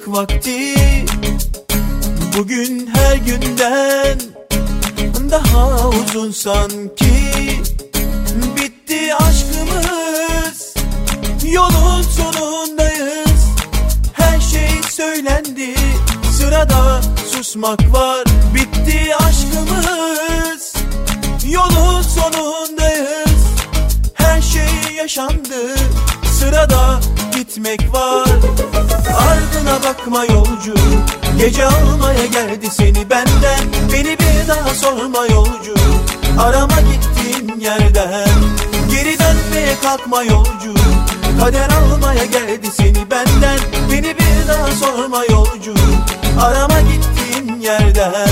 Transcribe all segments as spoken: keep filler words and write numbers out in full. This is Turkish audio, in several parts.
ayrılık vakti bugün her günden daha uzun sanki. Bitti aşkımız, yolun sonundayız. Her şey söylendi, sırada susmak var. Bitti aşkımız, yolun sonundayız. Her şey yaşandı, sırada gitmek var. Ardına bakma yolcu, gece almaya geldi seni benden. Beni bir daha sorma yolcu, arama gittiğin yerden. Geri dönmeye kalkma yolcu, kader almaya geldi seni benden. Beni bir daha sorma yolcu, arama gittiğin yerden.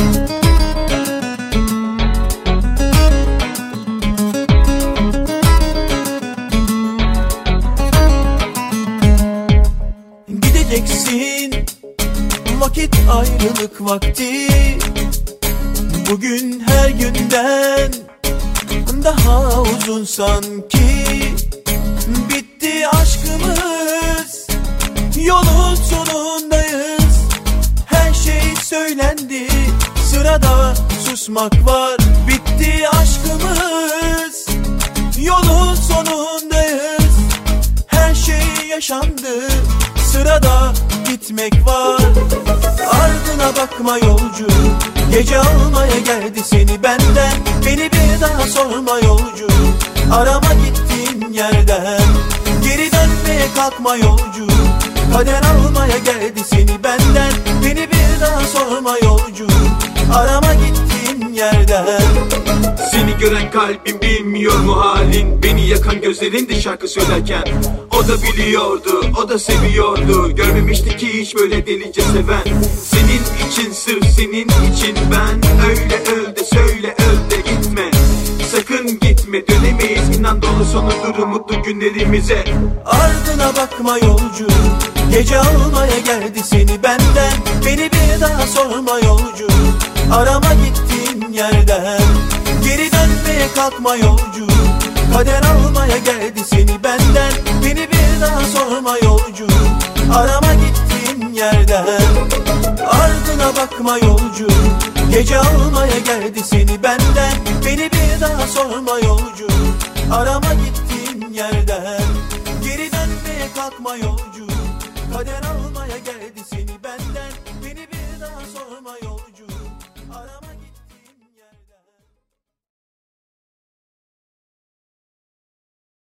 Gideceksin, vakit ayrılık vakti bugün her günden daha uzun sanki. Bitti aşkımız, yolun sonundayız. Her şey söylendi, sırada susmak var. Bitti aşkımız, yolun sonundayız. Her şey yaşandı, sırada gitmek var. Ardına bakma yolcu, gece almaya geldi seni benden. Beni bir daha sorma yolcu, arama gittiğin yerden. Geri dönmeye kalkma yolcu, kader almaya geldi seni benden. Beni bir daha sorma yolcu, arama gittiğin yerden. Seni gören kalbim bilmiyor mu halin? Beni yakan gözlerin de şarkı söylerken. O da biliyordu, o da seviyordu. Görmemişti ki hiç böyle delice seven. Senin için, sırf senin için ben. Öyle öl de söyle, öl de gitme. Sakın gitme, dönemeyiz. İnan dolu sonudur mutlu günlerimize. Ardına bakma yolcu, gece almaya geldi seni benden. Beni bir daha sorma yolcu, arama gittiğin yerden. Geri dönmeye kalkma yolcu, kader almaya geldi seni benden. Beni bir daha sorma yolcu, arama gittiğin yerden. Ardına bakma yolcu, gece almaya geldi seni benden. Beni bir daha sorma yolcu, arama gittiğin yerden. Geri dönmeye kalkma yolcu,